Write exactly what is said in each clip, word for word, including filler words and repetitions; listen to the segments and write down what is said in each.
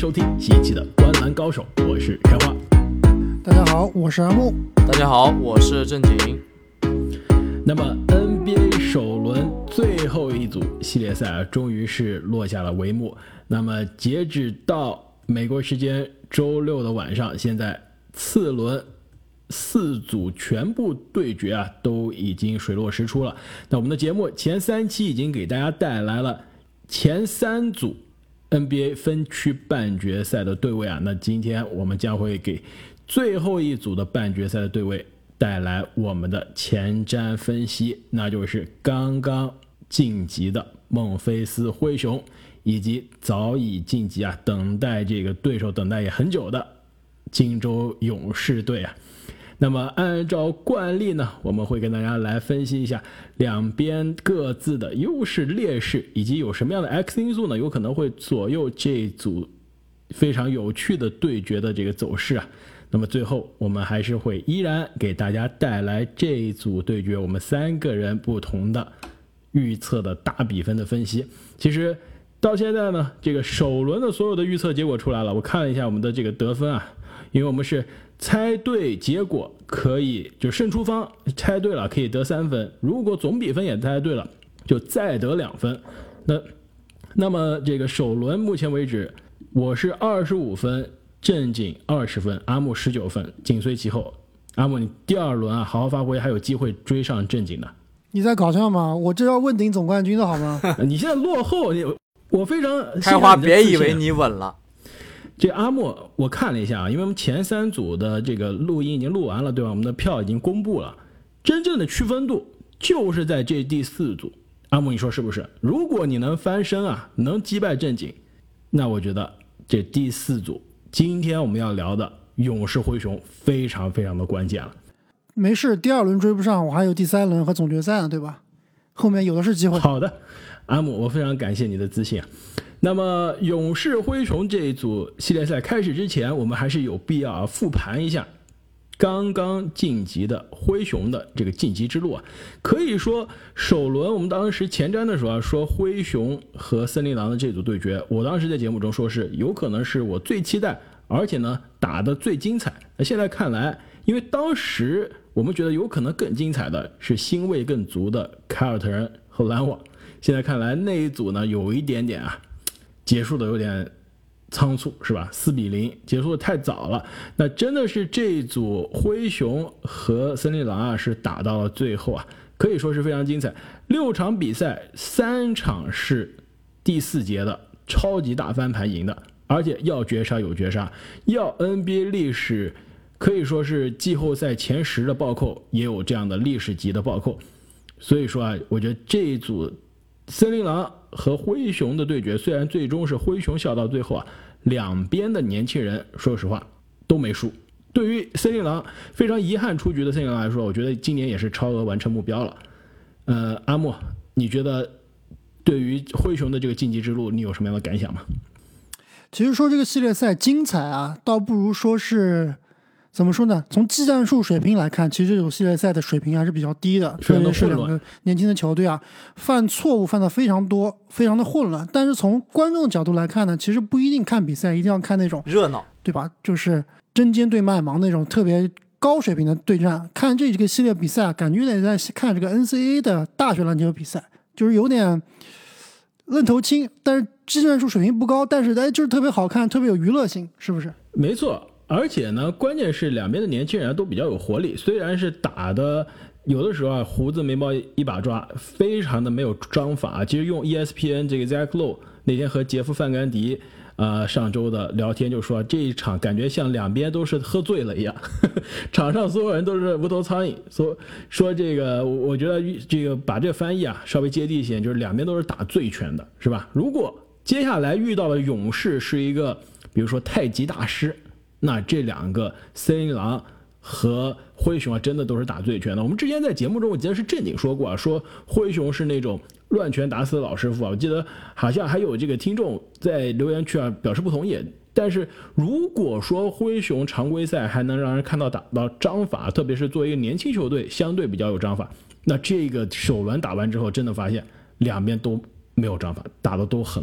收听新一期的观篮高手，我是开花。 大家好，我是阿木。 大家好，我是正经。 那么 N B A 首轮最后一组系列赛啊，终于是落下了帷幕。那么截止到美国时间周六的晚上，现在次轮四组全部对决啊，都已经水落石出了。那我们的节目前三期已经给大家带来了前三组 N B A 分区半决赛的对位啊，那今天我们将会给最后一组的半决赛的对位带来我们的前瞻分析，那就是刚刚晋级的孟菲斯灰熊，以及早已晋级啊，等待这个对手等待也很久的金州勇士队啊。那么按照惯例呢，我们会跟大家来分析一下两边各自的优势劣势，以及有什么样的 X 因素呢，有可能会左右这组非常有趣的对决的这个走势啊。那么最后我们还是会依然给大家带来这一组对决我们三个人不同的预测的大比分的分析。其实到现在呢，这个首轮的所有的预测结果出来了，我看了一下我们的这个得分啊，因为我们是猜对结果可以，就胜出方猜对了可以得三分，如果总比分也猜对了就再得两分。那那么这个首轮目前为止我是二十五分，正经二十分，阿木十九分，紧随其后。阿木，你第二轮啊好好发挥，还有机会追上正经的。 你在搞笑吗？我这要问鼎总冠军的好吗？ 你现在落后，你我非常开花，别以为你稳了。 这阿木我看了一下啊，因为我们前三组的这个录音已经录完了，对吧？我们的票已经公布了，真正的区分度就是在这第四组。阿木，你说是不是？如果你能翻身啊，能击败正经，那我觉得这第四组今天我们要聊的勇士灰熊非常非常的关键了。 没事，第二轮追不上，我还有第三轮和总决赛呢，对吧？后面有的是机会。 好的，阿木，我非常感谢你的自信啊。那么勇士灰熊这一组系列赛开始之前，我们还是有必要啊复盘一下刚刚晋级的灰熊的这个晋级之路啊。可以说首轮我们当时前瞻的时候啊，说灰熊和森林狼的这组对决，我当时在节目中说是有可能是我最期待，而且呢打得最精彩。那现在看来，因为当时我们觉得有可能更精彩的是腥味更足的凯尔特人和篮网，现在看来那一组呢有一点点啊结束的有点仓促，是吧？四比零结束的太早了。那真的是这一组灰熊和森林狼啊是打到了最后啊，可以说是非常精彩。六场比赛三场是第四节的超级大翻盘赢的，而且要绝杀有绝杀，要 N B A 历史可以说是季后赛前十的暴扣也有这样的历史级的暴扣。所以说啊，我觉得这一组森林狼和灰熊的对决，虽然最终是灰熊笑到最后啊，两边的年轻人说实话都没输。对于森林狼非常遗憾出局的森林狼来说，我觉得今年也是超额完成目标了。呃，阿莫，你觉得对于灰熊的这个晋级之路，你有什么样的感想吗？ 其实说这个系列赛精彩啊，倒不如说是怎么说呢？从技战术水平来看，其实这种系列赛的水平还是比较低的，特别是两个年轻的球队啊，犯错误犯的非常多，非常的混乱。但是从观众的角度来看呢，其实不一定看比赛一定要看那种热闹， 对吧？就是针尖对麦芒那种特别高水平的对战。看这个系列比赛啊，感觉有点在看这个 N C A A 的大学篮球比赛，就是有点愣头青，但是技战术水平不高，但是哎，就是特别好看，特别有娱乐性，是不是？ 没错。而且呢，关键是两边的年轻人都比较有活力，虽然是打的有的时候啊胡子眉毛一把抓，非常的没有章法。其实用 E S P N 这个 Zach Lowe 那天和杰夫范甘迪呃上周的聊天就说，这一场感觉像两边都是喝醉了一样，场上所有人都是无头苍蝇。说说这个，我觉得这个把这个翻译啊稍微接地气，就是两边都是打醉拳的，是吧？如果接下来遇到了勇士是一个比如说太极大师，那这两个森林狼和灰熊啊，真的都是打醉拳的。我们之前在节目中，我记得是正经说过啊，说灰熊是那种乱拳打死的老师傅啊。我记得好像还有这个听众在留言区啊表示不同意。但是如果说灰熊常规赛还能让人看到打到章法，特别是作为一个年轻球队，相对比较有章法，那这个首轮打完之后，真的发现两边都没有章法，打的都很乱。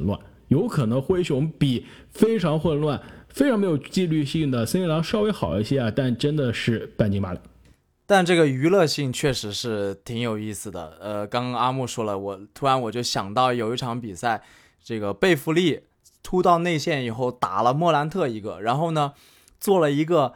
有可能灰熊比非常混乱、非常没有纪律性的森林狼稍微好一些啊，但真的是半斤八两。 但这个娱乐性确实是挺有意思的。呃，刚刚阿木说了，我突然我就想到有一场比赛，这个贝弗利突到内线以后打了莫兰特一个，然后呢做了一个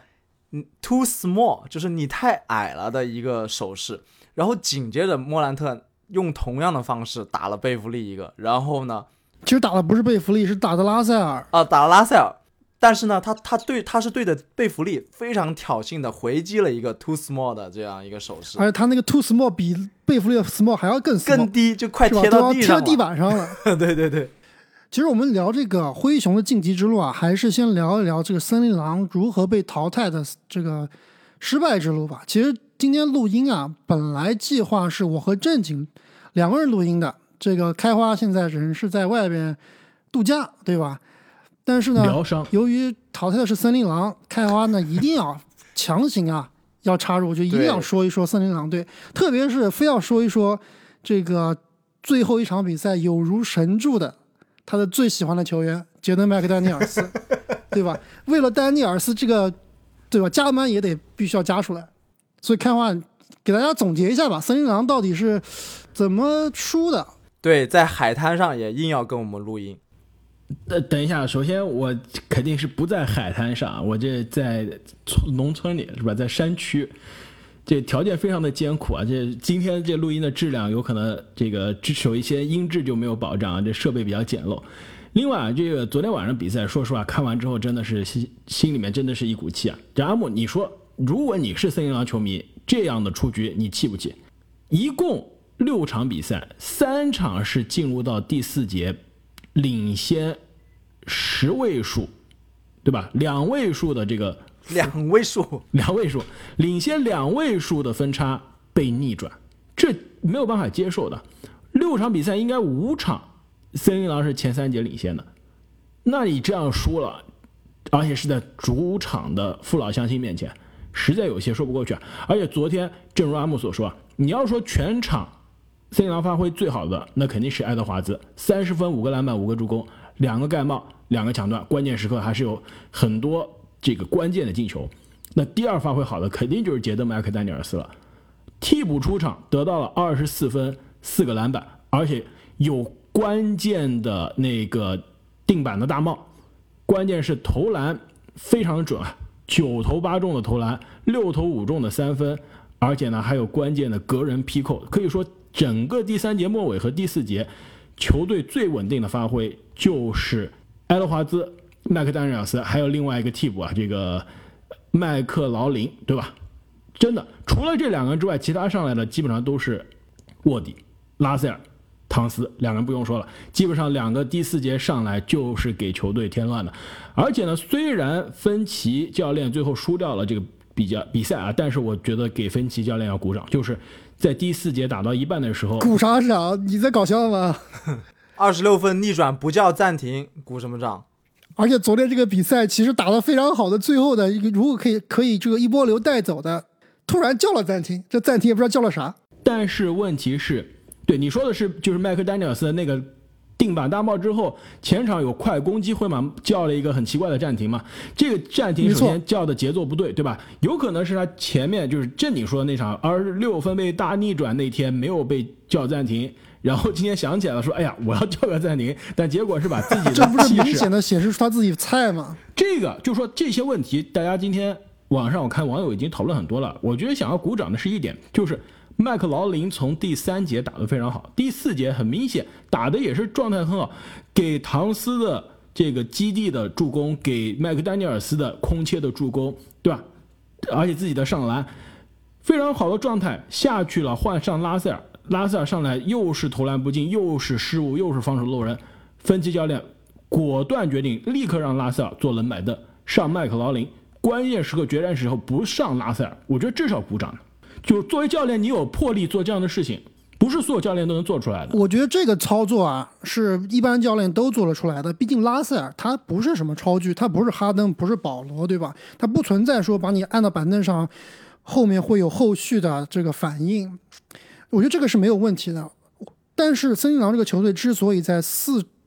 too small， 就是你太矮了的一个手势，然后紧接着莫兰特用同样的方式打了贝弗利一个，然后呢其实打的不是贝弗利，是打的拉塞尔啊，打了拉塞尔。但是呢，他他对他是对着贝弗利非常挑衅的回击了一个 too small 的这样一个手势， 而且他那个 too small 比贝弗利的 small 还要更 small, 更低，就快贴到地上了， 贴地板上了。 对对对。 其实我们聊这个灰熊的晋级之路啊，还是先聊一聊这个森林狼如何被淘汰的这个失败之路吧。其实今天录音啊，本来计划是我和正经两个人录音的，这个开花现在人是在外边度假，对吧？但是呢，由于淘汰的是森林狼，开花呢一定要强行啊要插入，就一定要说一说森林狼队，特别是非要说一说这个最后一场比赛有如神助的他的最喜欢的球员杰登麦克丹尼尔斯，对吧？为了丹尼尔斯这个，对吧？加班也得必须要加出来，所以开花给大家总结一下吧，森林狼到底是怎么输的？ 对，在海滩上也硬要跟我们录音。 呃，等一下，首先我肯定是不在海滩上，我这在农村里是吧，在山区，这条件非常的艰苦啊。这今天这录音的质量有可能这个有一些音质就没有保障啊，这设备比较简陋。另外啊，这个昨天晚上比赛，说实话看完之后真的是心心里面真的是一股气啊。这阿木，你说如果你是森林狼球迷，这样的出局你气不气？一共六场比赛，三场是进入到第四节领先十位数，对吧？两位数的这个两位数， 两位数领先两位数的分差被逆转，这没有办法接受的。六场比赛应该五场，森林狼是前三节领先的，那你这样输了，而且是在主场的父老乡亲面前，实在有些说不过去啊。而且昨天，正如阿木所说啊，你要说全场森林狼发挥最好的，那肯定是爱德华兹，三十分、五个篮板、五个助攻、两个盖帽、两个抢断，关键时刻还是有很多这个关键的进球。那第二发挥好的肯定就是杰德麦克丹尼尔斯了，替补出场得到了二十四分、四个篮板，而且有关键的那个定板的大帽，关键是投篮非常准啊，九投八中的投篮，六投五中的三分，而且呢还有关键的个人劈扣，可以说整个第三节末尾和第四节，球队最稳定的发挥就是爱德华兹、麦克丹尼尔斯，还有另外一个替补啊，这个麦克劳林，对吧？真的，除了这两个人之外，其他上来的基本上都是沃迪、拉塞尔、唐斯，两个人不用说了，基本上两个第四节上来就是给球队添乱的。而且呢，虽然芬奇教练最后输掉了这个比较比赛啊，但是我觉得给芬奇教练要鼓掌，就是在第四节打到一半的时候， 鼓啥掌？你在搞笑吗？ 二十六分逆转不叫暂停，鼓什么掌？ 而且昨天这个比赛其实打得非常好的，最后的一个如果可以可以这个一波流带走的，突然叫了暂停，这暂停也不知道叫了啥。 但是问题是，对你说的是就是麦克丹尼尔斯的那个定板大帽之后，前场有快攻机会嘛，叫了一个很奇怪的暂停嘛。这个暂停首先叫的节奏不对，对吧？有可能是他前面就是正经说的那场二十六分被大逆转那天没有被叫暂停，然后今天想起来了说，哎呀，我要叫个暂停，但结果是把自己的这不是明显的显示出他自己菜吗？ 这个就说这些问题，大家今天网上我看网友已经讨论很多了。我觉得想要鼓掌的是一点，就是麦克劳林从第三节打得非常好，第四节很明显打的也是状态很好，给唐斯的这个基地的助攻，给麦克丹尼尔斯的空切的助攻，对吧？而且自己的上篮非常好的状态下去了，换上拉塞尔，拉塞尔上来又是投篮不进，又是失误，又是防守漏人，芬奇教练果断决定立刻让拉塞尔做冷板凳，上麦克劳林，关键时刻决战时候不上拉塞尔，我觉得至少鼓掌的。就是作为教练，你有魄力做这样的事情，不是所有教练都能做出来的。 我觉得这个操作啊，是一般教练都做得出来的。毕竟拉塞尔他不是什么超巨，他不是哈登，不是保罗，对吧？他不存在说把你按到板凳上，后面会有后续的这个反应。我觉得这个是没有问题的。但是森林狼这个球队之所以在四这个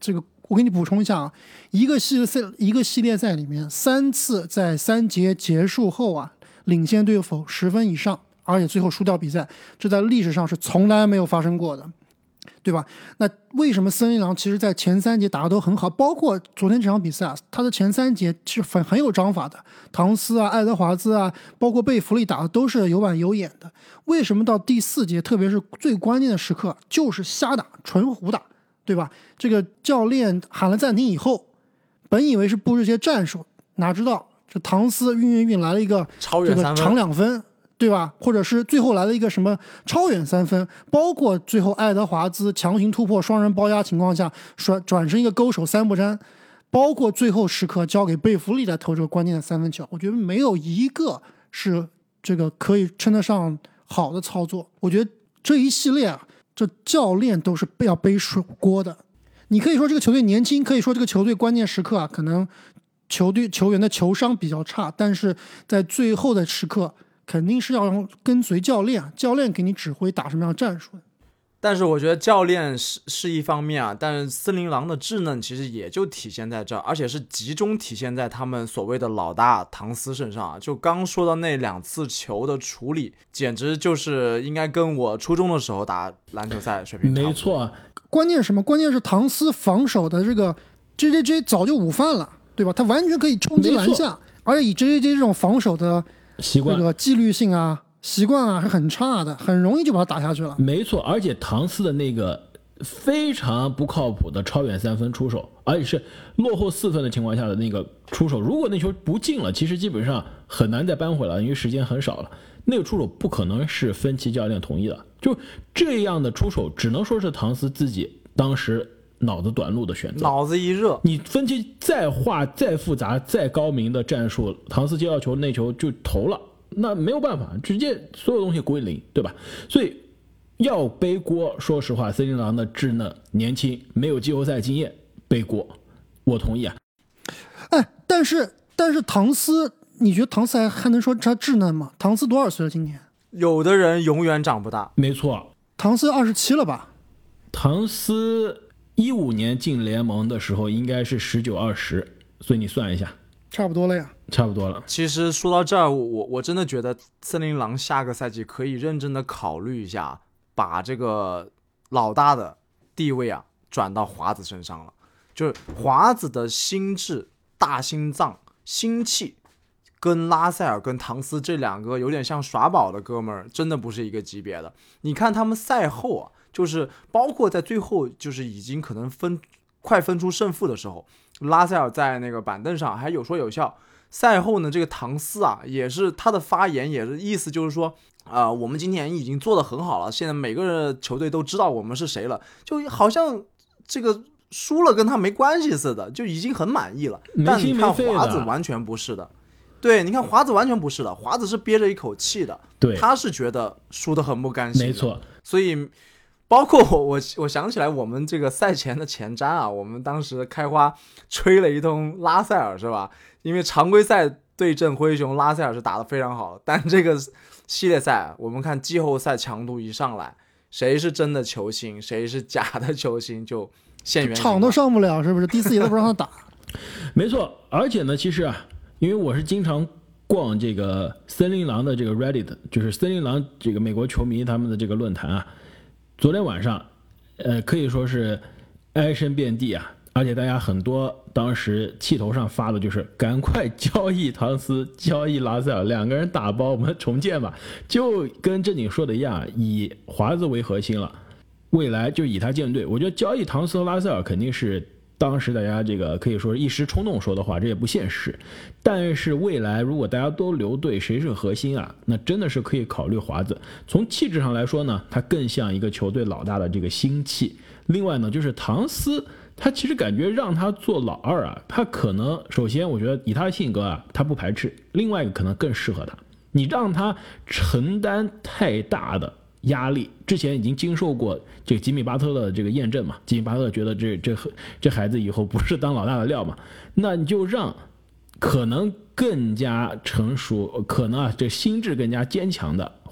我给你补充一下啊，一个系列赛一个系列赛里面三次在三节结束后啊领先对手十分以上，而且最后输掉比赛，这在历史上是从来没有发生过的，对吧？那为什么森林狼其实在前三节打得都很好，包括昨天这场比赛啊，他的前三节是很很有章法的，唐斯啊、爱德华兹啊，包括贝弗利打的都是有板有眼的。为什么到第四节，特别是最关键的时刻，就是瞎打、纯胡打，对吧？这个教练喊了暂停以后，本以为是布置一些战术，哪知道这唐斯运运运来了一个这个长两分。对吧？或者是最后来了一个什么超远三分，包括最后爱德华兹强行突破双人包压情况下转转成一个勾手三不沾，包括最后时刻交给贝弗利来投这个关键的三分球，我觉得没有一个是这个可以称得上好的操作。我觉得这一系列啊，这教练都是要背锅的。你可以说这个球队年轻，可以说这个球队关键时刻啊，可能球队球员的球商比较差，但是在最后的时刻肯定是要跟随教练，教练给你指挥打什么样的战术。 但是我觉得教练是是一方面啊，但是森林狼的稚嫩其实也就体现在这儿，而且是集中体现在他们所谓的老大唐斯身上啊。就刚说到那两次球的处理，简直就是应该跟我初中的时候打篮球赛水平差不多。 没错， 关键是什么？关键是唐斯防守的这个 J J J 早就午饭了，对吧？他完全可以冲击篮下，而且以 J J J 这种防守的习惯， 这个纪律性啊、习惯啊是很差的，很容易就把他打下去了。 没错，而且唐斯的那个非常不靠谱的超远三分出手，而且是落后四分的情况下的那个出手，如果那球不进了，其实基本上很难再扳回来，因为时间很少了。那个出手不可能是芬奇教练同意的，就这样的出手，只能说是唐斯自己当时脑子短路的选择， 脑子一热， 你分析再画再复杂再高明的战术，唐斯接到球那球就投了，那没有办法，直接所有东西归零，对吧？所以要背锅，说实话，森林狼的稚嫩年轻，没有季后赛经验，背锅，我同意啊。 哎，但是但是唐斯，你觉得唐斯还还能说他稚嫩吗？唐斯多少岁了？今年？ 有的人永远长不大。 没错， 唐斯二十七了吧？ 唐斯一五年进联盟的时候应该是十九二十，所以你算一下， 差不多了呀。 差不多了。 其实说到这儿，我我真的觉得森林狼下个赛季可以认真的考虑一下，把这个老大的地位啊转到华子身上了。就是华子的心智、大心脏、心气，跟拉塞尔跟唐斯这两个有点像耍宝的哥们儿，真的不是一个级别的。你看他们赛后啊，就是包括在最后，就是已经可能分快分出胜负的时候，拉塞尔在那个板凳上还有说有笑。赛后呢，这个唐斯啊，也是他的发言，也是意思就是说，啊、呃，我们今年已经做得很好了，现在每个球队都知道我们是谁了，就好像这个输了跟他没关系似的，就已经很满意了。但你看华子完全不是的，对，你看华子完全不是的，华子是憋着一口气的， 对， 他是觉得输得很不甘心的， 没错， 所以。包括我我我想起来我们这个赛前的前瞻啊，我们当时开花吹了一通拉塞尔是吧？因为常规赛对阵灰熊，拉塞尔是打得非常好，但这个系列赛我们看季后赛强度一上来，谁是真的球星，谁是假的球星就现原形， 场都上不了，是不是？第四节都不让他打。 没错，而且呢，其实啊，因为我是经常逛这个森林狼的这个 Reddit， 就是森林狼这个美国球迷他们的这个论坛啊。昨天晚上，呃，可以说是哀声遍地啊，而且大家很多当时气头上发的就是赶快交易唐斯，交易拉塞尔，两个人打包，我们重建吧，就跟正经说的一样，以华子为核心了，未来就以他建队。我觉得交易唐斯和拉塞尔肯定是当时大家这个可以说是一时冲动说的话，这也不现实。但是未来如果大家都留队，谁是核心啊？那真的是可以考虑华子。从气质上来说呢，他更像一个球队老大的这个心气。另外呢，就是唐斯，他其实感觉让他做老二啊，他可能首先我觉得以他的性格啊，他不排斥；另外一个可能更适合他。你让他承担太大的压力，之前已经经受过这个吉米巴特勒的这个验证嘛，吉米巴特勒觉得这这这孩子以后不是当老大的料嘛，那你就让可能更加成熟，可能啊这心智更加坚强的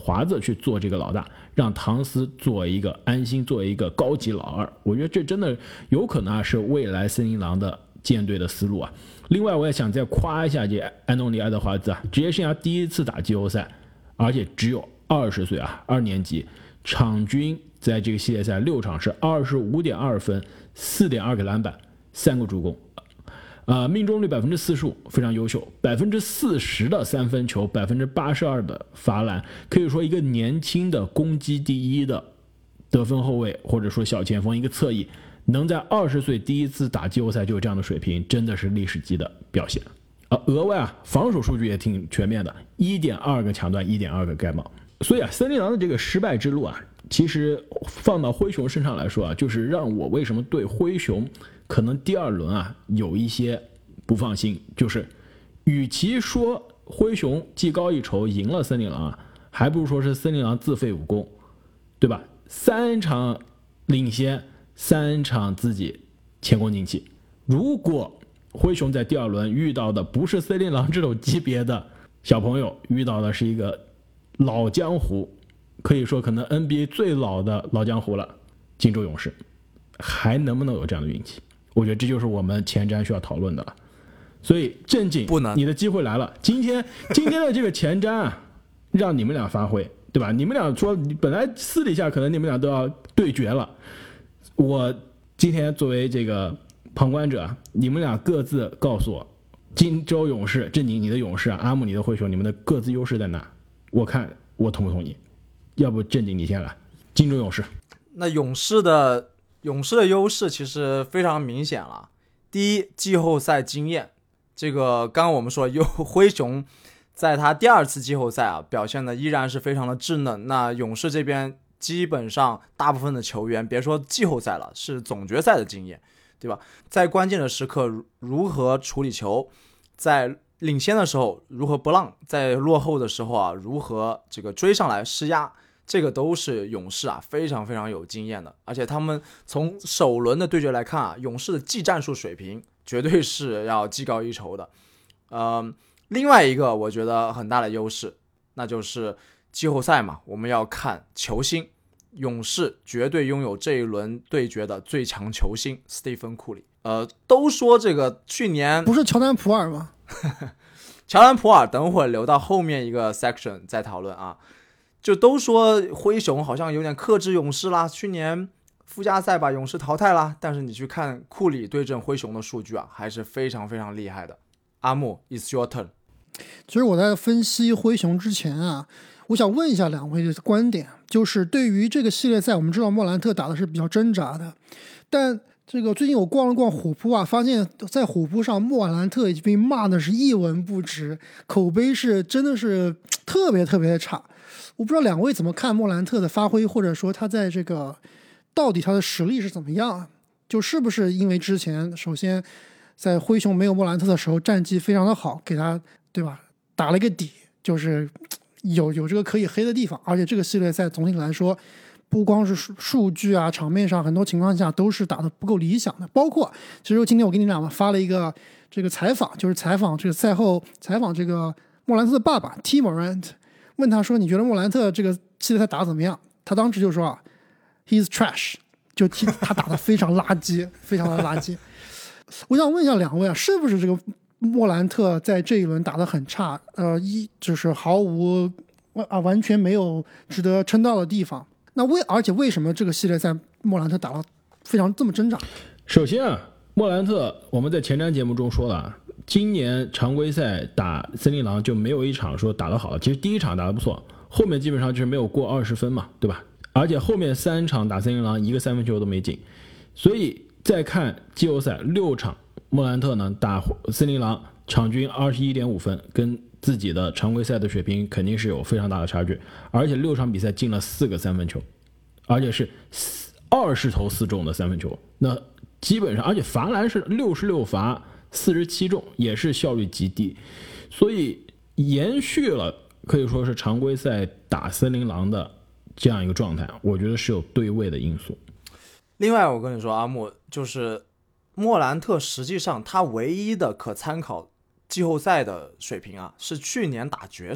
华子去做这个老大，让唐斯做一个安心，做一个高级老二。我觉得这真的有可能啊是未来森林狼的舰队的思路啊。另外，我也想再夸一下这安东尼·爱德华兹啊，职业生涯第一次打季后赛，而且只有二十岁啊，二年级，场均在这个系列赛六场是二十五点二分，四点二个篮板，三个助攻。呃，命中率百分之四十五，非常优秀，百分之四十的三分球，百分之八十二的罚篮，可以说一个年轻的攻击第一的得分后卫或者说小前锋，一个侧翼，能在二十岁第一次打季后赛就有这样的水平，真的是历史级的表现。呃，额外啊，防守数据也挺全面的，一点二个抢断，一点二个盖帽。所以啊，森林狼的这个失败之路啊，其实放到灰熊身上来说啊，就是让我为什么对灰熊可能第二轮啊有一些不放心，就是与其说灰熊技高一筹赢了森林狼啊，还不如说是森林狼自废武功，对吧？三场领先，三场自己前功尽弃。如果灰熊在第二轮遇到的不是森林狼这种级别的小朋友，遇到的是一个老江湖，可以说可能 N B A 最老的老江湖了，金州勇士，还能不能有这样的运气？我觉得这就是我们前瞻需要讨论的了。所以正经， 不能， 你的机会来了。今天今天的这个前瞻啊，让你们俩发挥，对吧？你们俩说本来私底下可能你们俩都要对决了，我今天作为这个旁观者，你们俩各自告诉我，金州勇士，正经你的勇士啊，阿木你的灰熊，你们的各自优势在哪？我看我同不同意？要不正经你先来，金州勇士。 那勇士的勇士的优势其实非常明显了。第一，季后赛经验，这个刚刚我们说有灰熊在他第二次季后赛啊表现的依然是非常的稚嫩。那勇士这边基本上大部分的球员，别说季后赛了，是总决赛的经验，对吧？在关键的时刻如何处理球，在领先的时候如何不让，在落后的时候啊如何这个追上来施压，这个都是勇士啊非常非常有经验的。而且他们从首轮的对决来看啊，勇士的技战术水平绝对是要技高一筹的。呃，另外一个我觉得很大的优势，那就是季后赛嘛，我们要看球星，勇士绝对拥有这一轮对决的最强球星斯蒂芬库里。呃，都说这个去年不是乔丹普尔吗？ 乔丹普尔等会儿留到后面一个 section 再讨论啊。就都说灰熊好像有点克制勇士啦，去年附加赛把勇士淘汰啦，但是你去看库里对阵灰熊的数据啊，还是非常非常厉害的。阿木 ，It's your turn。 其实我在分析灰熊之前啊，我想问一下两位的观点，就是对于这个系列赛，我们知道莫兰特打的是比较挣扎的，但这个最近我逛了逛虎扑啊，发现在虎扑上莫兰特已经被骂的是一文不值，口碑是真的是特别特别的差。我不知道两位怎么看莫兰特的发挥，或者说他在这个到底他的实力是怎么样？就是不是因为之前首先在灰熊没有莫兰特的时候战绩非常的好，给他对吧打了一个底，就是有有这个可以黑的地方。而且这个系列赛总体来说，不光是数据啊，场面上很多情况下都是打得不够理想的。包括其实今天我给你俩发了一个这个采访，就是采访这个赛后采访这个莫兰特的爸爸 T Morant， 问他说你觉得莫兰特这个系列赛打得怎么样？他当时就说啊 He's trash， 就他打得非常垃圾非常的垃圾。我想问一下两位啊，是不是这个莫兰特在这一轮打得很差，呃，一就是毫无啊完全没有值得称道的地方？那为而且为什么这个系列赛莫兰特打得非常这么挣扎？ 首先啊，莫兰特我们在前瞻节目中说了，今年常规赛打森林狼就没有一场说打得好，其实第一场打得不错，后面基本上就是没有过二十分嘛，对吧？而且后面三场打森林狼一个三分球都没进，所以再看季后赛六场，莫兰特呢打森林狼场均 二十一点五 分，跟自己的常规赛的水平肯定是有非常大的差距，而且六场比赛进了四个三分球，而且是二十投四中的三分球，那基本上而且罚篮是六十六罚四十七中，也是效率极低，所以延续了可以说是常规赛打森林狼的这样一个状态，我觉得是有对位的因素。 另外我跟你说阿木，就是莫兰特实际上他唯一的可参考季后赛的水平啊，是去年打爵士。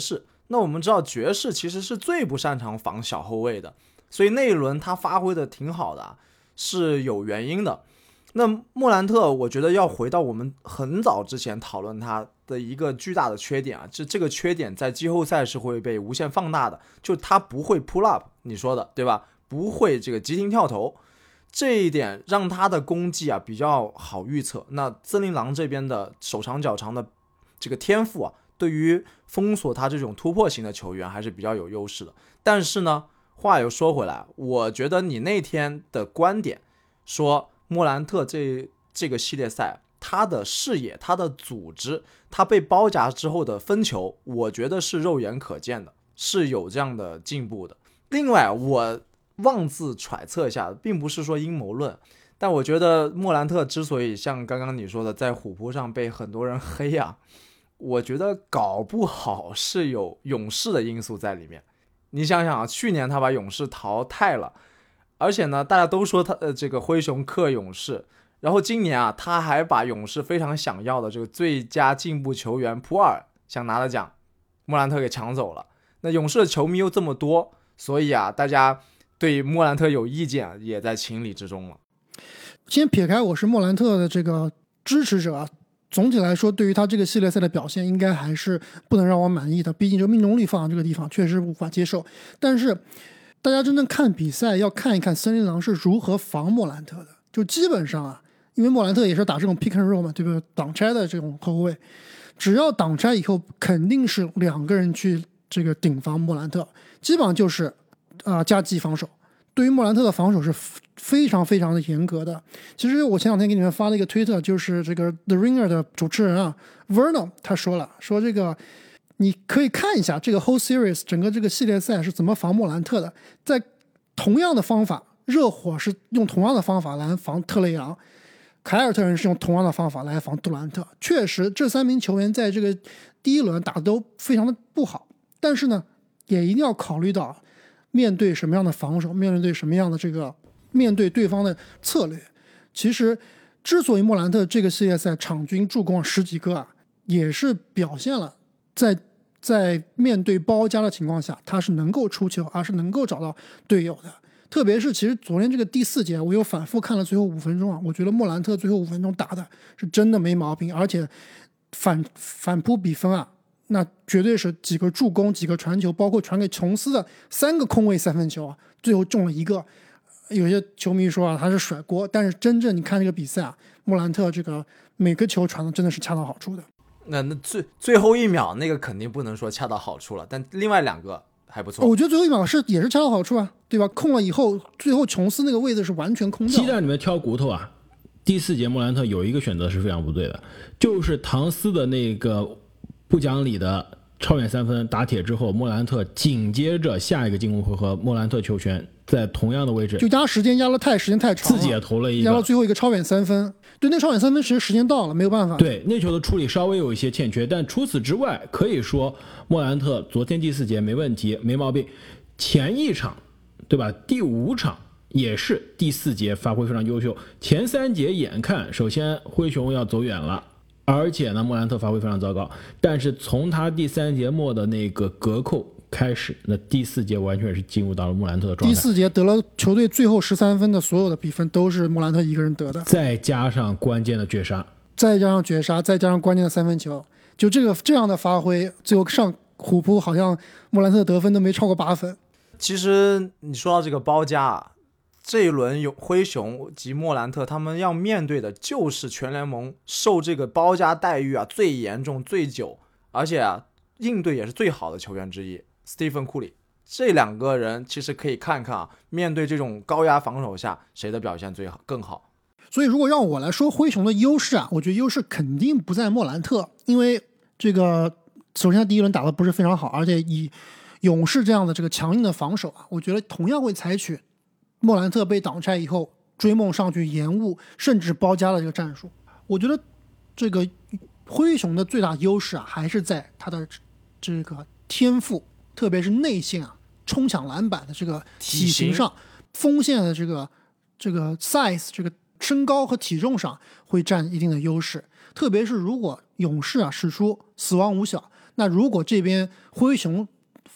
那我们知道爵士其实是最不擅长防小后卫的，所以那一轮他发挥的挺好的，是有原因的。那莫兰特我觉得要回到我们很早之前讨论他的一个巨大的缺点啊，这这个缺点在季后赛是会被无限放大的，就他不会 pull up， 你说的对吧？不会这个急停跳投，这一点让他的攻击啊比较好预测。那森林狼这边的手长脚长的这个天赋啊，对于封锁他这种突破型的球员还是比较有优势的。但是呢，话又说回来，我觉得你那天的观点说莫兰特这这个系列赛他的视野、他的组织、他被包夹之后的分球，我觉得是肉眼可见的，是有这样的进步的。另外，我妄自揣测一下，并不是说阴谋论，但我觉得莫兰特之所以像刚刚你说的在虎扑上被很多人黑啊，我觉得搞不好是有勇士的因素在里面。你想想啊，去年他把勇士淘汰了，而且呢，大家都说他呃这个灰熊克勇士，然后今年啊，他还把勇士非常想要的这个最佳进步球员普尔想拿的奖，莫兰特给抢走了。那勇士的球迷又这么多，所以啊，大家对莫兰特有意见也在情理之中了。 先撇开我是莫兰特的这个支持者啊，总体来说，对于他这个系列赛的表现，应该还是不能让我满意的。毕竟这个命中率放在这个地方，确实无法接受。但是大家真正看比赛，要看一看森林狼是如何防莫兰特的。就基本上啊，因为莫兰特也是打这种 pick and roll 嘛，对不对？挡拆的这种后卫，只要挡拆以后，肯定是两个人去这个顶防莫兰特，基本上就是啊、呃、夹击防守。对于莫兰特的防守是非常非常的严格的。其实我前两天给你们发了一个推特，就是这个 The Ringer 的主持人啊 Verno 他说了，说这个你可以看一下这个 whole series 整个这个系列赛是怎么防莫兰特的。在同样的方法，热火是用同样的方法来防特雷杨，凯尔特人是用同样的方法来防杜兰特。确实这三名球员在这个第一轮打的都非常的不好，但是呢也一定要考虑到面对什么样的防守，面对什么样的这个面对对方的策略。其实之所以莫兰特这个系列赛场均助攻十几个啊，也是表现了在在面对包夹的情况下，他是能够出球，而是能够找到队友的。特别是其实昨天这个第四节，我有反复看了最后五分钟啊，我觉得莫兰特最后五分钟打的是真的没毛病，而且反反扑比分啊，那绝对是几个助攻、几个传球，包括传给琼斯的三个空位三分球啊，最后中了一个。有些球迷说啊，他是甩锅，但是真正你看这个比赛啊，莫兰特这个每个球传的真的是恰到好处的。 那那最最后一秒那个肯定不能说恰到好处了，但另外两个还不错。 我觉得最后一秒是也是恰到好处啊，对吧？空了以后，最后琼斯那个位置是完全空掉。 鸡蛋里面挑骨头啊！第四节莫兰特有一个选择是非常不对的，就是唐斯的那个不讲理的超远三分打铁之后，莫兰特紧接着下一个进攻回合，莫兰特球权在同样的位置， 就压时间压了太时间太长了， 自己也投了一个， 压到最后一个超远三分。对，那超远三分其实时间到了，没有办法。 对，那球的处理稍微有一些欠缺，但除此之外，可以说莫兰特昨天第四节没问题，没毛病。前一场，对吧？第五场也是第四节发挥非常优秀，前三节眼看首先灰熊要走远了。而且呢，莫兰特发挥非常糟糕，但是从他第三节末的那个隔扣开始，那第四节完全是进入到了莫兰特的状态。 第四节得了球队最后十三分的所有的比分都是莫兰特一个人得的， 再加上关键的绝杀， 再加上绝杀，再加上关键的三分球，就这个这样的发挥，最后上虎扑好像莫兰特得分都没超过八分。 其实你说到这个包夹啊，这一轮有灰熊及莫兰特，他们要面对的就是全联盟受这个包夹待遇啊最严重、最久，而且啊应对也是最好的球员之一，斯蒂芬·库里。这两个人其实可以看看啊，面对这种高压防守下，谁的表现最好更好。 所以如果让我来说灰熊的优势啊，我觉得优势肯定不在莫兰特，因为这个首先他第一轮打得不是非常好，而且以勇士这样的这个强硬的防守啊，我觉得同样会采取莫兰特被挡拆以后追梦上去延误甚至包夹的这个战术。我觉得这个灰熊的最大优势啊，还是在他的这个天赋，特别是内线啊冲抢篮板的这个体型上，锋线的这个这个 size 这个身高和体重上会占一定的优势。特别是如果勇士啊使出死亡五小，那如果这边灰熊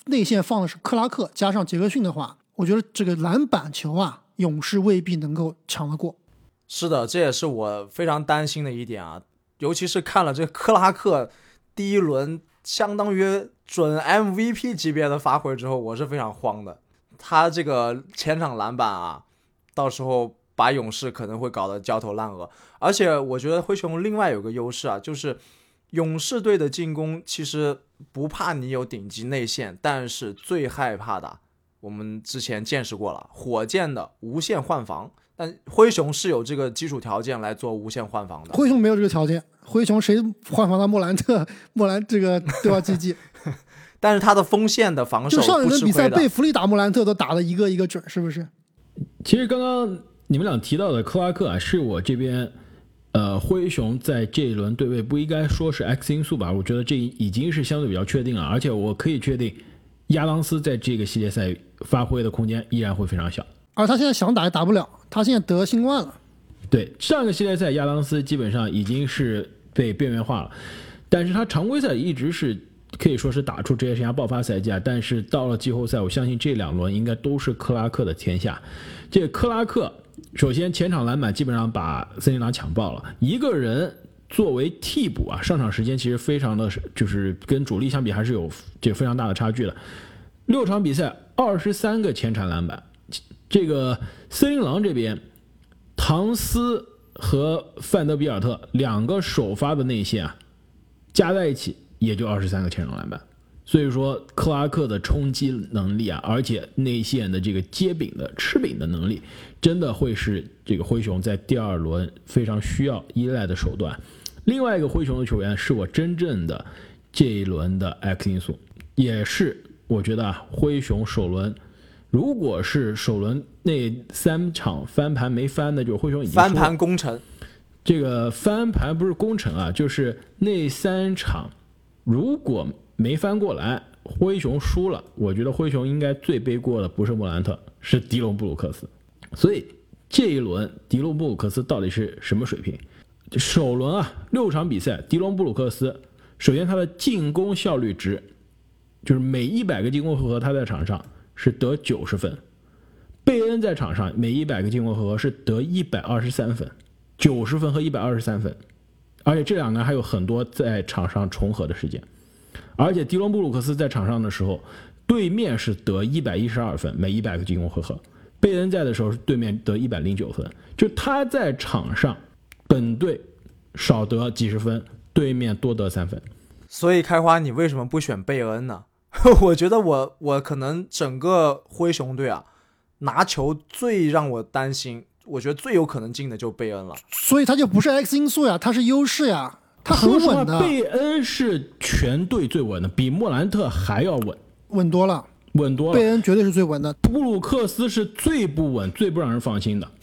内线放的是克拉克加上杰克逊的话，我觉得这个篮板球啊，勇士未必能够抢得过。 是的，这也是我非常担心的一点啊，尤其是看了这克拉克第一轮相当于准 M V P 级别的发挥之后，我是非常慌的。他这个前场篮板啊，到时候把勇士可能会搞得焦头烂额。而且我觉得灰熊另外有个优势啊，就是勇士队的进攻其实不怕你有顶级内线，但是最害怕的我们之前见识过了，火箭的无限换防，但灰熊是有这个基础条件来做无限换防的。 灰熊没有这个条件，灰熊谁换防到莫兰特，莫兰这个都要积极。 但是他的锋线的防守不吃亏的， 就上一轮比赛贝弗利打莫兰特都打了一个一个准，是不是？ 其实刚刚你们俩提到的克拉克啊，是我这边呃灰熊在这一轮对位不应该说是 X 因素吧，我觉得这已经是相对比较确定了，而且我可以确定亚当斯在这个系列赛发挥的空间依然会非常小， 而他现在想打也打不了，他现在得新冠了。 对，上个系列赛亚当斯基本上已经是被边缘化了，但是他常规赛一直是可以说是打出职业生涯爆发赛季啊，但是到了季后赛，我相信这两轮应该都是克拉克的天下。这个克拉克首先前场篮板基本上把森林狼抢爆了，一个人作为替补啊，上场时间其实非常的就是跟主力相比还是有这个非常大的差距的。六场比赛二十三个前场篮板，这个森林狼这边唐斯和范德比尔特两个首发的内线啊，加在一起也就二十三个前场篮板，所以说克拉克的冲击能力啊，而且内线的这个接饼的吃饼的能力，真的会是这个灰熊在第二轮非常需要依赖的手段。另外一个灰熊的球员是我真正的这一轮的 X 因素，也是我觉得啊，灰熊首轮如果是首轮那三场翻盘没翻的，就是灰熊已经翻盘攻城。 这个翻盘不是攻城啊，就是那三场如果没翻过来，灰熊输了，我觉得灰熊应该最背锅的不是莫兰特，是迪隆布鲁克斯。所以这一轮迪隆布鲁克斯到底是什么水平？首轮啊，六场比赛，迪隆布鲁克斯首先他的进攻效率值，就是每一百个进攻回合他在场上是得九十分，贝恩在场上每一百个进攻回合是得一百二十三分，九十分和一百二十三分，而且这两个人还有很多在场上重合的时间。而且迪隆布鲁克斯在场上的时候，对面是得一百一十二分每一百个进攻回合，贝恩在的时候对面得一百零九分，就他在场上本队少得几十分，对面多得三分。 所以开花，你为什么不选贝恩呢？我觉得我我可能整个灰熊队啊，拿球最让我担心，我觉得最有可能进的就贝恩了。 所以他就不是 X 因素呀，他是优势呀，他很稳的。 贝恩是全队最稳的，比莫兰特还要稳， 稳多了， 稳多了。 贝恩绝对是最稳的， 布鲁克斯是最不稳、最不让人放心的。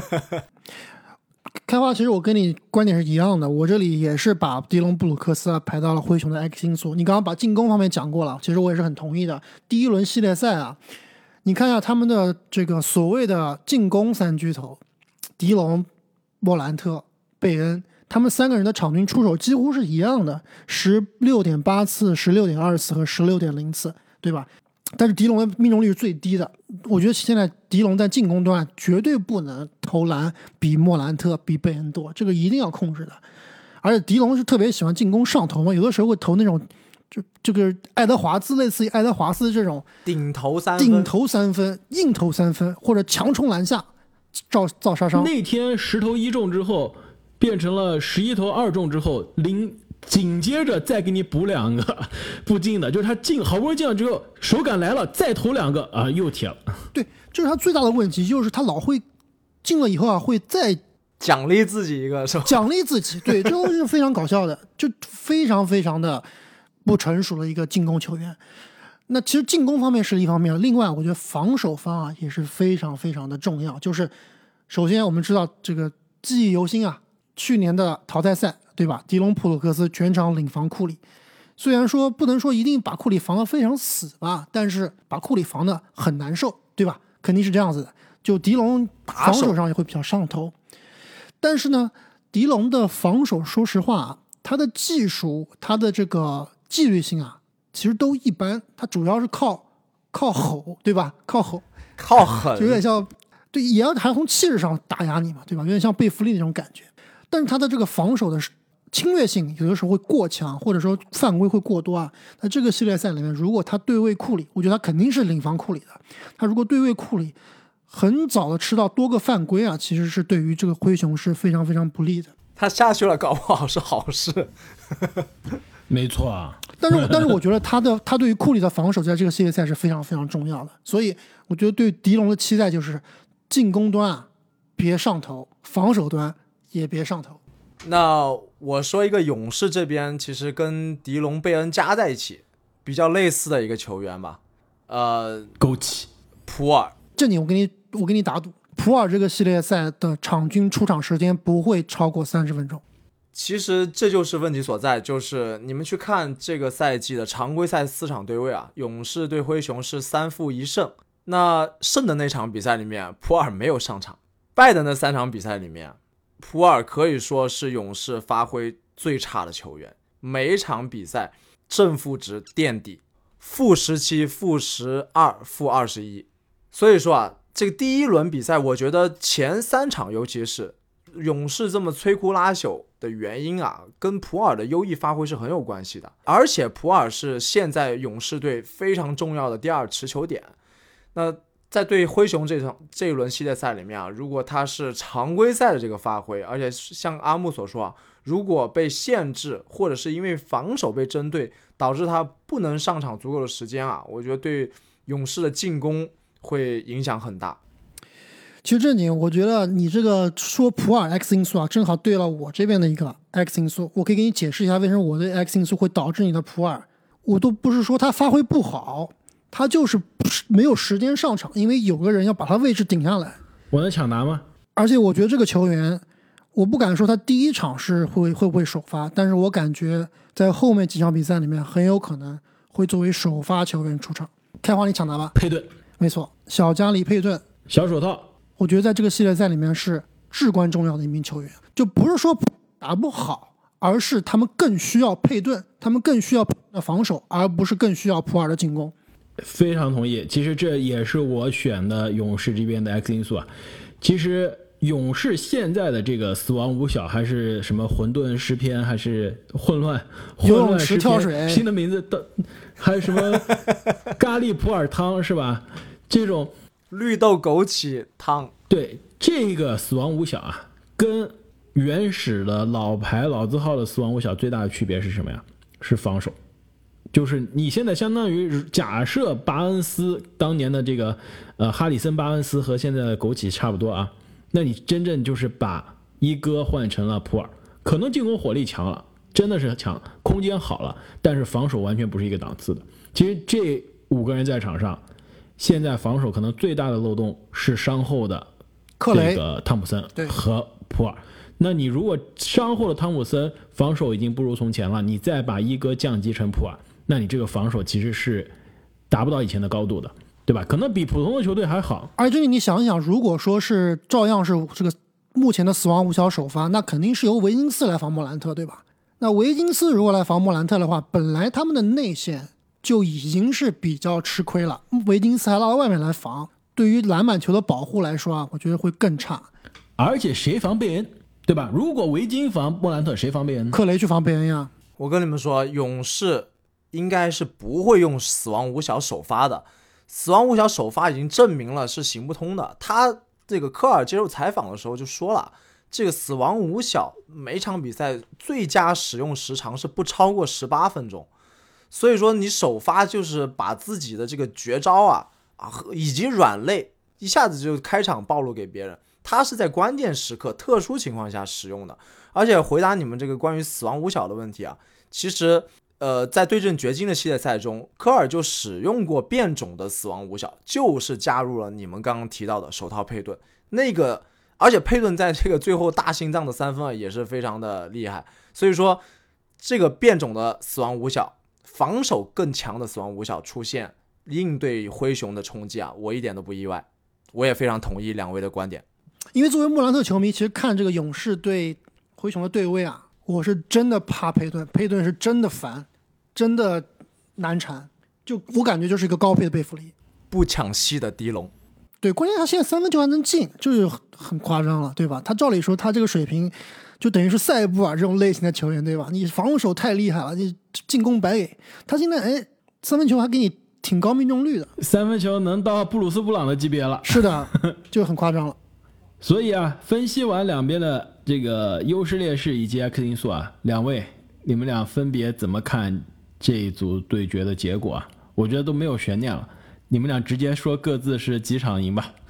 开花，其实我跟你观点是一样的，我这里也是把迪隆布鲁克斯啊排到了灰熊的 X 因素。你刚刚把进攻方面讲过了，其实我也是很同意的。第一轮系列赛啊，你看一下他们的这个所谓的进攻三巨头，迪隆、莫兰特、贝恩，他们三个人的场均出手几乎是一样的， 十六点八次、十六点二次和 十六点零次，对吧？但是迪隆的命中率是最低的，我觉得现在迪隆在进攻端绝对不能投篮比莫兰特比贝恩多，这个一定要控制的。而且迪隆是特别喜欢进攻上投嘛，有的时候会投那种就这个爱德华兹，类似于爱德华兹这种顶投三分、 顶投三分、硬投三分或者强冲篮下造造杀伤。 那天十投一中之后变成了十一投二中之后，零紧接着再给你补两个不进的，就是他进好不容易进了之后，手感来了，再投两个啊，又铁了。 对，就是他最大的问题就是他老会进了以后啊，会再奖励自己一个，是吧？ 奖励自己，对，这东西是非常搞笑的，就非常非常的不成熟的一个进攻球员。那其实进攻方面是一方面，另外我觉得防守方啊也是非常非常的重要。就是首先我们知道这个记忆犹新啊，去年的淘汰赛。对吧？迪隆普鲁克斯全场领防库里，虽然说不能说一定把库里防得非常死吧，但是把库里防得很难受，对吧？肯定是这样子的。就迪隆防守上也会比较上头，但是呢，迪隆的防守，说实话，他的技术，他的这个纪律性啊， 其实都一般，他主要是靠靠吼，对吧？靠吼， 靠狠， 就有点像，对，也要还从气势上打压你嘛，对吧？有点像贝弗利那种感觉。但是他的这个防守的侵略性有的时候会过强，或者说犯规会过多啊。那这个系列赛里面，如果他对位库里，我觉得他肯定是领防库里的。他如果对位库里，很早的吃到多个犯规啊，其实是对于这个灰熊是非常非常不利的。 他下去了，搞不好是好事。 没错啊。 但是，但是我觉得他的他对于库里的防守在这个系列赛是非常非常重要的。所以，我觉得对迪龙的期待就是进攻端啊别上头，防守端也别上头。 那我说一个勇士这边其实跟迪龙贝恩加在一起比较类似的一个球员吧，呃， 枸杞普尔。 这里我给你我给你打赌，普尔这个系列赛的场均出场时间不会超过三十分钟。 其实这就是问题所在，就是你们去看这个赛季的常规赛四场对位啊，勇士对灰熊是三负一胜，那胜的那场比赛里面普尔没有上场，败的那三场比赛里面普尔可以说是勇士发挥最差的球员，每一场比赛正负值垫底，负十七、负十二、负二十一。所以说啊，这个第一轮比赛，我觉得前三场尤其是勇士这么摧枯拉朽的原因啊，跟普尔的优异发挥是很有关系的。而且普尔是现在勇士队非常重要的第二持球点。那在对灰熊这场这一轮系列赛里面啊，如果他是常规赛的这个发挥，而且像阿木所说啊，如果被限制或者是因为防守被针对，导致他不能上场足够的时间啊，我觉得对勇士的进攻会影响很大。 其实正经，我觉得你这个说普尔 X 因素啊，正好对了我这边的一个 X 因素。我可以给你解释一下为什么我的 X 因素会导致你的普尔。我都不是说他发挥不好，他就是没有时间上场，因为有个人要把他位置顶下来。 我能抢答吗？ 而且我觉得这个球员，我不敢说他第一场是会会不会首发，但是我感觉在后面几场比赛里面很有可能会作为首发球员出场。开花，你抢答吧。 佩顿， 没错，小加里佩顿， 小手套。 我觉得在这个系列赛里面是至关重要的一名球员，就不是说打不好，而是他们更需要佩顿，他们更需要佩顿的防守，而不是更需要普尔的进攻。 非常同意，其实这也是我选的勇士这边的 X 因素啊。其实勇士现在的这个死亡五小还是什么混沌诗篇，还是混乱混乱诗篇，新的名字的，还有什么咖喱普洱汤是吧？这种绿豆枸杞汤。 对，这个死亡五小啊，跟原始的老牌老字号的死亡五小最大的区别是什么呀？是防守。就是你现在相当于假设巴恩斯当年的这个呃哈里森巴恩斯和现在的枸杞差不多啊，那你真正就是把一哥换成了普洱，可能进攻火力强了，真的是强，空间好了，但是防守完全不是一个档次的。其实这五个人在场上，现在防守可能最大的漏洞是伤后的这个汤普森和普洱。那你如果伤后的汤普森防守已经不如从前了，你再把一哥降级成普洱，那你这个防守其实是达不到以前的高度的，对吧？可能比普通的球队还好。 而且你想一想，如果说是照样是这个目前的死亡五小首发，那肯定是由维金斯来防莫兰特，对吧？那维金斯如果来防莫兰特的话，本来他们的内线就已经是比较吃亏了，维金斯还到外面来防，对于篮板球的保护来说啊，我觉得会更差。 而且谁防贝恩，对吧？如果维金防莫兰特，谁防贝恩？ 克雷去防贝恩呀。 我跟你们说，勇士应该是不会用死亡五小首发的，死亡五小首发已经证明了是行不通的。他这个科尔接受采访的时候就说了，这个死亡五小每场比赛最佳使用时长是不超过十八分钟，所以说你首发就是把自己的这个绝招啊啊以及软肋一下子就开场暴露给别人，他是在关键时刻特殊情况下使用的。而且回答你们这个关于死亡五小的问题啊，其实呃，在对阵掘金的系列赛中，科尔就使用过变种的死亡五小，就是加入了你们刚刚提到的手套佩顿那个，而且佩顿在这个最后大心脏的三分也是非常的厉害。所以说这个变种的死亡五小，防守更强的死亡五小出现，应对灰熊的冲击啊，我一点都不意外。我也非常同意两位的观点。 因为作为莫兰特球迷，其实看这个勇士对灰熊的对位啊，我是真的怕佩顿，佩顿是真的烦，真的难缠，就我感觉就是一个高配的贝弗利， 不抢戏的迪龙。 对，关键他现在三分球还能进，就是很夸张了，对吧？他照理说他这个水平就等于是塞布尔这种类型的球员，对吧？你防守太厉害了，你进攻白给他，现在哎三分球还给你挺高命中率的， 三分球能到布鲁斯布朗的级别了。 是的，就很夸张了。 所以啊，分析完两边的这个优势劣势以及 X 因素啊，两位你们俩分别怎么看这一组对决的结果啊？我觉得都没有悬念了。你们俩直接说各自是几场赢吧。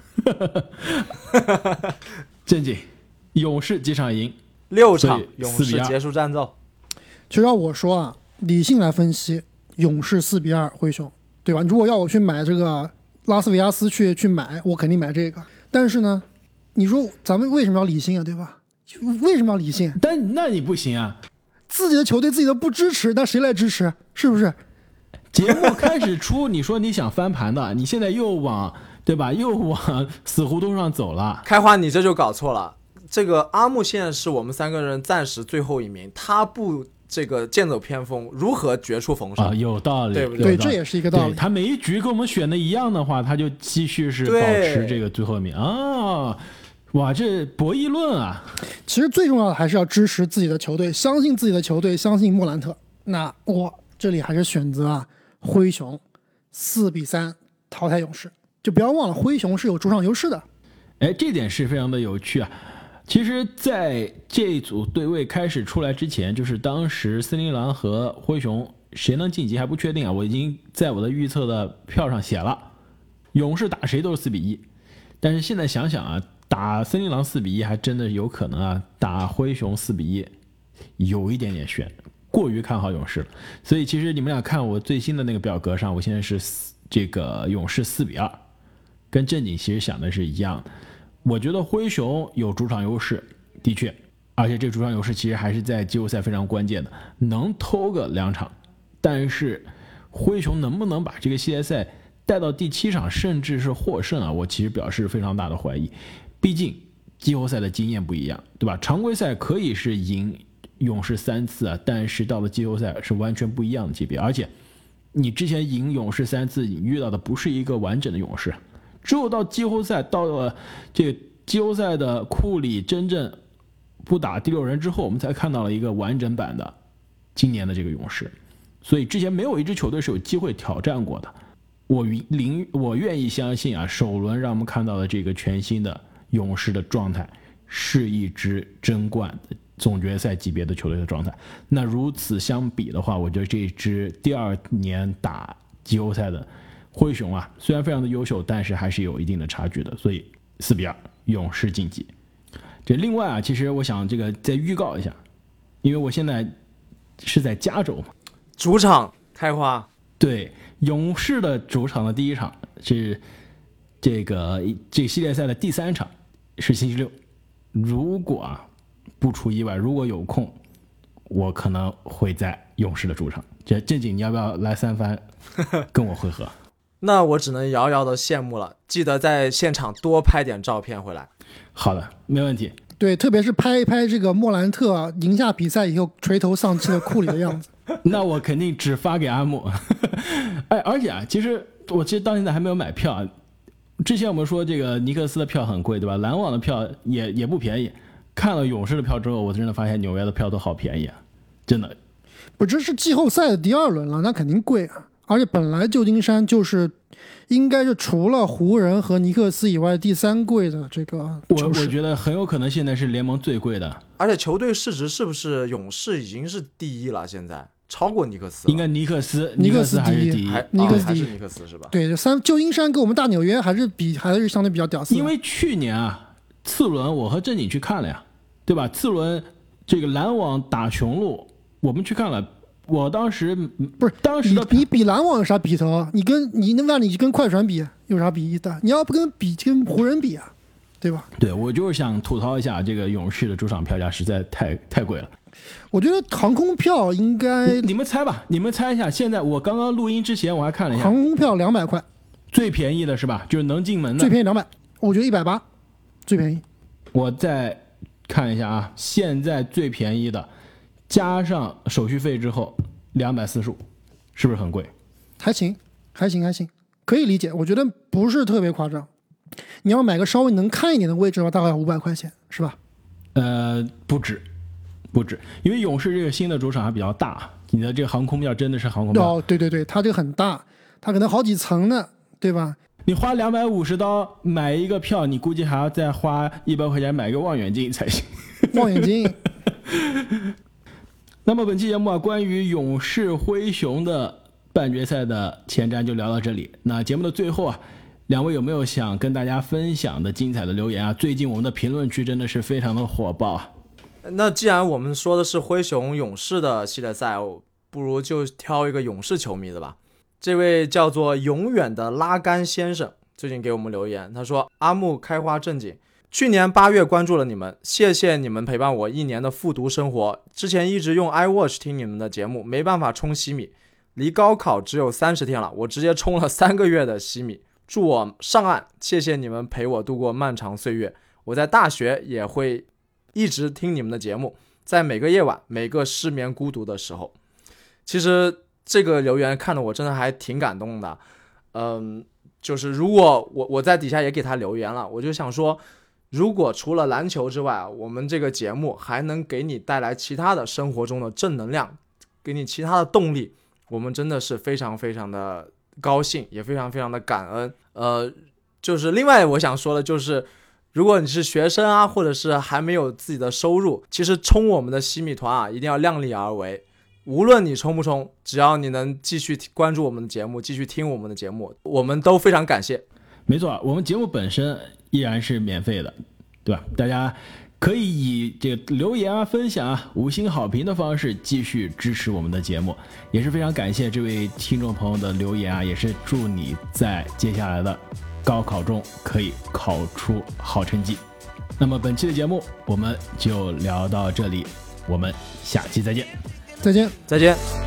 正经，勇士几场赢？ 六场，勇士结束战奏。 就让我说啊，理性来分析，勇士四比二灰熊，对吧？如果要我去买这个拉斯维加斯去去买，我肯定买这个。但是呢，你说咱们为什么要理性啊？对吧？为什么要理性？ 但那你不行啊， 自己的球队自己都不支持，那谁来支持？是不是？ 节目开始出，你说你想翻盘的，你现在又往对吧？又往死胡同上走了。 开花，你这就搞错了。这个阿木现在是我们三个人暂时最后一名，他不这个剑走偏锋，如何绝处逢生啊？有道理， 对不对？对，这也是一个道理。 他每一局跟我们选的一样的话，他就继续是保持这个最后一名啊。哇，这博弈论啊！ 其实最重要的还是要支持自己的球队，相信自己的球队，相信莫兰特。那我这里还是选择啊。灰熊四比三淘汰勇士，就不要忘了灰熊是有主场优势的。 哎，这点是非常的有趣啊。其实在这一组对位开始出来之前，就是当时森林狼和灰熊谁能晋级还不确定啊，我已经在我的预测的票上写了，勇士打谁都是四比一。但是现在想想啊，打森林狼四比一还真的有可能啊，打灰熊四比一有一点点悬。过于看好勇士了，所以其实你们俩看我最新的那个表格上，我现在是这个勇士四比二，跟正经其实想的是一样的。我觉得灰熊有主场优势，的确，而且这个主场优势其实还是在季后赛非常关键的，能偷个两场。但是灰熊能不能把这个系列赛带到第七场，甚至是获胜啊？我其实表示非常大的怀疑。毕竟季后赛的经验不一样，对吧？常规赛可以是赢勇士三次啊，但是到了季后赛是完全不一样的级别，而且你之前赢勇士三次，你遇到的不是一个完整的勇士，只有到季后赛到了这个季后赛的库里真正不打第六人之后，我们才看到了一个完整版的今年的这个勇士，所以之前没有一支球队是有机会挑战过的。我零我愿意相信啊，首轮让我们看到的这个全新的勇士的状态是一支争冠的总决赛级别的球队的状态。那如此相比的话，我觉得这支第二年打季后赛的灰熊啊，虽然非常的优秀，但是还是有一定的差距的。所以四比二勇士晋级。这另外啊，其实我想这个再预告一下，因为我现在是在加州嘛， 主场开花。 对，勇士的主场的第一场是这个这个系列赛的第三场，是星期六。如果啊不出意外，如果有空，我可能会在勇士的主场。这正经，你要不要来三番跟我会合？ 那我只能遥遥的羡慕了，记得在现场多拍点照片回来。 好的，没问题。 对，特别是拍一拍这个莫兰特赢下比赛以后垂头丧气的库里的样子。 那我肯定只发给阿木。哎，而且啊，其实我其实到现在还没有买票。之前我们说这个尼克斯的票很贵，对吧？篮网的票也也不便宜。看了勇士的票之后，我真的发现纽约的票都好便宜啊，真的。 不，这是季后赛的第二轮了，那肯定贵啊。而且本来旧金山就是应该是除了湖人和尼克斯以外第三贵的这个我我觉得很有可能现在是联盟最贵的。 而且球队市值是不是勇士已经是第一了？现在超过尼克斯了？ 应该尼克斯， 尼克斯还是第一， 尼克斯还是尼克斯是吧？ 对，三旧金山跟我们大纽约还是比还是相对比较屌丝。 因为去年啊，次轮我和正经去看了呀，对吧？次轮这个篮网打雄鹿，我们去看了。我当时不是当时的你比篮网有啥比头？你跟你那你跟快船比有啥比的？你要不跟比跟湖人比啊，对吧？ 对，我就是想吐槽一下这个勇士的主场票价实在太太贵了。 我觉得航空票应该你，你们猜吧，你们猜一下。现在我刚刚录音之前我还看了一下， 航空票两百块， 最便宜的是吧？就是能进门的， 最便宜两百，我觉得一百八最便宜。 我再看一下啊，现在最便宜的。加上手续费之后，两百四十五， 是不是很贵？ 还行，还行，还行，可以理解。我觉得不是特别夸张。你要买个稍微能看一点的位置的话，大概要五百块钱，是吧？ 呃，不止，不止，因为勇士这个新的主场还比较大，你的这个航空票真的是航空票。 哦，对对对，它这个很大，它可能好几层呢，对吧？ 你花两百五十刀买一个票，你估计还要再花一百块钱买个望远镜才行。 望远镜。 那么本期节目啊，关于勇士灰熊的半决赛的前瞻就聊到这里。那节目的最后啊，两位有没有想跟大家分享的精彩的留言啊？最近我们的评论区真的是非常的火爆啊。 那既然我们说的是灰熊勇士的系列赛，不如就挑一个勇士球迷的吧。这位叫做永远的拉杆先生最近给我们留言，他说：阿木开花正经，去年八月关注了你们，谢谢你们陪伴我一年的复读生活。之前一直用 iWatch 听你们的节目，没办法冲西米，离高考只有三十天了，我直接冲了三个月的西米。祝我上岸，谢谢你们陪我度过漫长岁月。我在大学也会一直听你们的节目，在每个夜晚，每个失眠孤独的时候。其实这个留言看得我真的还挺感动的。嗯，就是如果我我在底下也给他留言了，我就想说，如果除了篮球之外，我们这个节目还能给你带来其他的生活中的正能量，给你其他的动力，我们真的是非常非常的高兴，也非常非常的感恩。呃，就是另外我想说的就是，如果你是学生啊，或者是还没有自己的收入，其实冲我们的西米团啊，一定要量力而为。无论你冲不冲，只要你能继续关注我们的节目，继续听我们的节目，我们都非常感谢。 没错，我们节目本身依然是免费的，对吧？大家可以以这个留言啊、分享啊、五星好评的方式继续支持我们的节目，也是非常感谢这位听众朋友的留言啊，也是祝你在接下来的高考中可以考出好成绩。那么本期的节目我们就聊到这里，我们下期再见。 再见， 再见。